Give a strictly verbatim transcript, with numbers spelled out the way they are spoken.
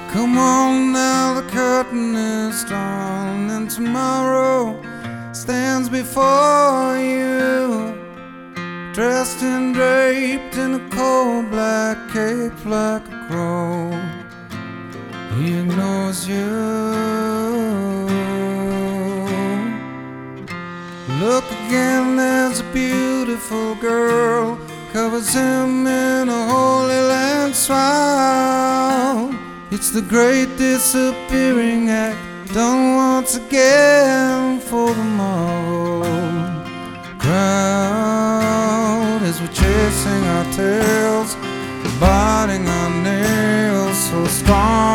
Come on now, the curtain is drawn, and tomorrow stands before you, dressed and draped in a cold black cape like a crow. He ignores you. Look again, there's a beautiful girl, covers him in a Holy Land smile. It's the great disappearing act, done once again for the morrow crowd, as we're chasing our tails, biting our nails so strong.